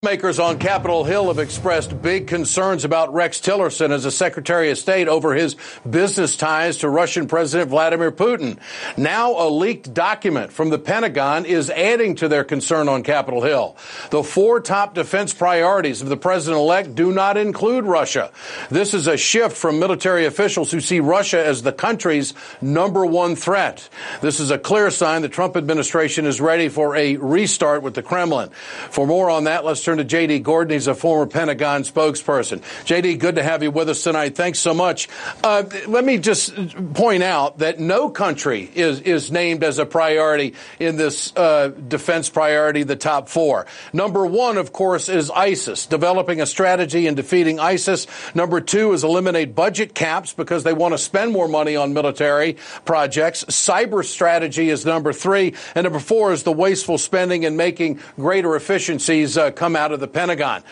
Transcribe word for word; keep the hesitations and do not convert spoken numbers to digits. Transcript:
Lawmakers on Capitol Hill have expressed big concerns about Rex Tillerson as a Secretary of State over his business ties to Russian President Vladimir Putin. Now a leaked document from the Pentagon is adding to their concern on Capitol Hill. The four top defense priorities of the president-elect do not include Russia. This is a shift from military officials who see Russia as the country's number one threat. This is a clear sign the Trump administration is ready for a restart with the Kremlin. For more on that, let's turn to J D. Gordon. He's a former Pentagon spokesperson. J D, good to have you with us tonight. Thanks so much. Uh, let me just point out that no country is, is named as a priority in this uh, defense priority, the top four. Number one, of course, is ISIS, developing a strategy in defeating ISIS. Number two is eliminate budget caps because they want to spend more money on military projects. Cyber strategy is number three. And number four is the wasteful spending and making greater efficiencies uh, come out of the Pentagon.